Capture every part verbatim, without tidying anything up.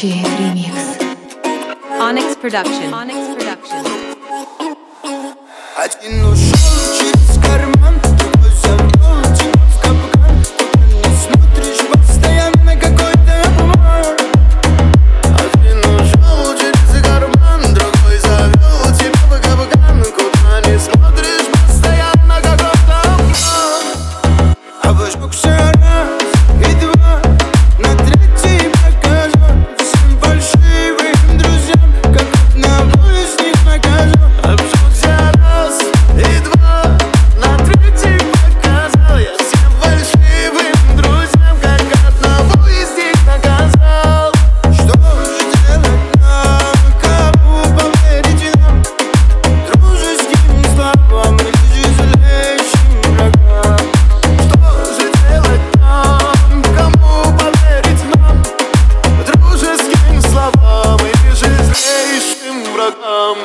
Настоящий ремикс. Onyx Production. Onyx Production. Один ушел через карман, другой завел тебя в капкан. Ты не смотришь, постоянно какой-то обман. Один ушел через карман, другой завел тебя в капкан. Куда не смотришь, постоянно какой-то обман. Обожегся раз и два, на третий показал всем фальшивым друзьям, как одного из них наказал. Обжегся раз и два, на третий показал я всем фальшивым друзьям, как одного из них наказал. Что же делать нам, кому поверить нам, дружеским словам или же злейшим врагам? Что же делать нам, кому поверить нам, дружеским словам или же злейшим врагам?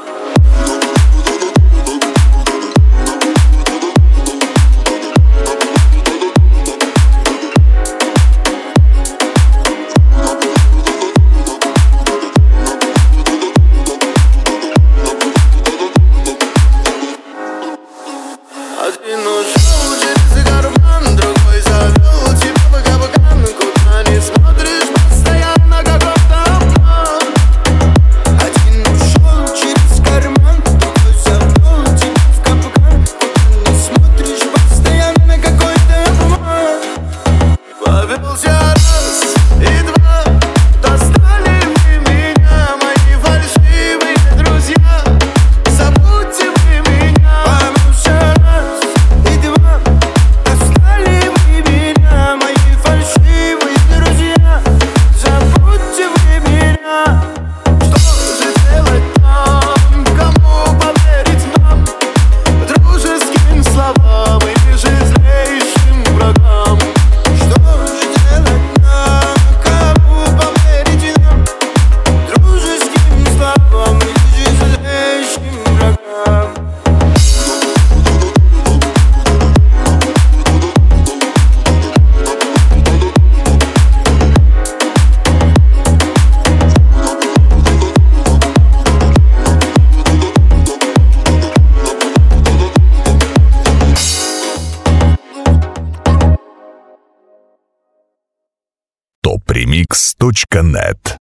Один ушел через карман, другой завел тебя в капкан. Куда не смотришь, постоянно какой-то обман. Один ушел через карман, другой завел тебя в капкан. Куда не смотришь, постоянно какой-то обман. Повелся раз и два, достали вы меня, мои фальшивые друзья. Забудьте вы меня. Повелся раз и два, достали вы меня, мои фальшивые друзья. Забудьте вы меня. Что же делать нам, кому поверить нам, дружеским словам или же злейшим врагам? Что же делать нам, кому поверить нам, дружеским словам или же злейшим врагам? топ ремикс точка нет